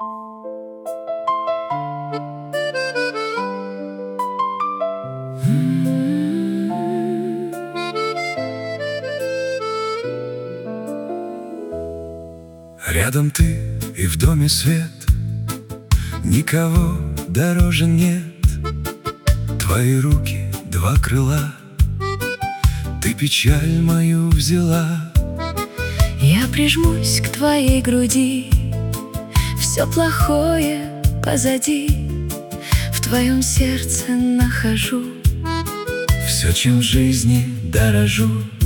Рядом ты и в доме свет, никого дороже нет. Твои руки — два крыла, ты печаль мою взяла. Я прижмусь к твоей груди, все плохое позади, в твоем сердце нахожу все, чем в жизни дорожу.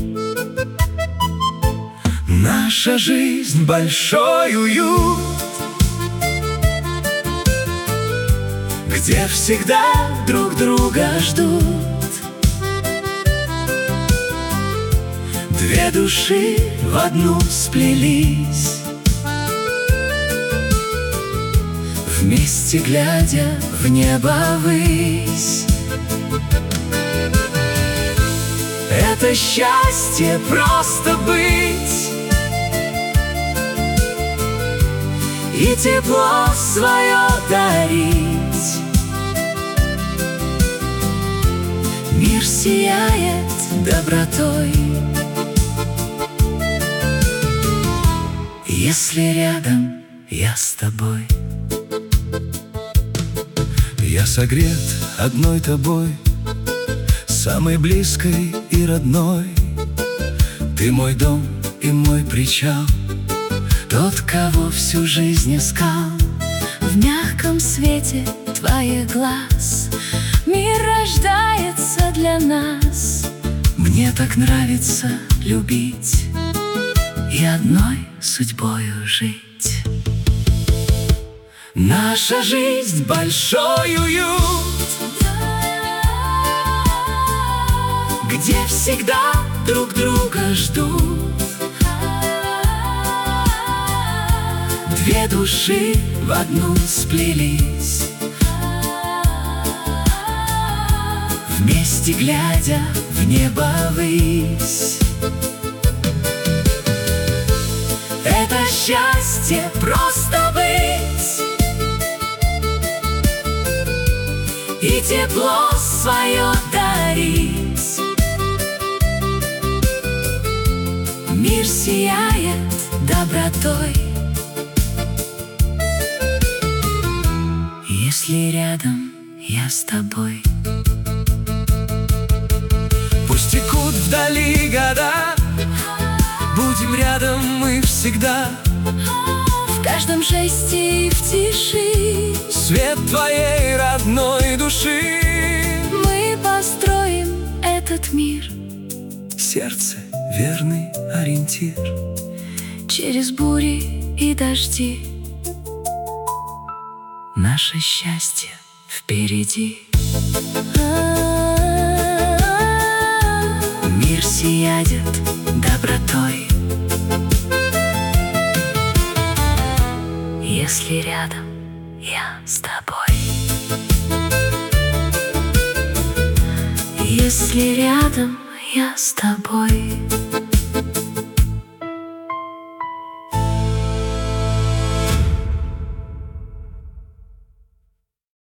Наша жизнь — большой уют, где всегда друг друга ждут. Две души в одну сплелись, вместе глядя в небо ввысь. Это счастье — просто быть и тепло свое дарить. Мир сияет добротой, если рядом я с тобой. Я согрет одной тобой, самой близкой и родной. Ты мой дом и мой причал, тот, кого всю жизнь искал. В мягком свете твоих глаз мир рождается для нас. Мне так нравится любить и одной судьбою жить. Наша жизнь — большой уют, где всегда друг друга ждут. Две души в одну сплелись, вместе глядя в небо ввысь. Это счастье — просто быть и тепло свое дарить. Мир сияет добротой, если рядом я с тобой. Пусть текут вдали года, будем рядом мы всегда. В каждом жесте и в тиши Свет твоей родной души. мы построим этот мир. Сердце — верный ориентир. Через бури и дожди Наше счастье впереди. Мир сияет добротой, если рядом я с тобой. Если рядом я с тобой.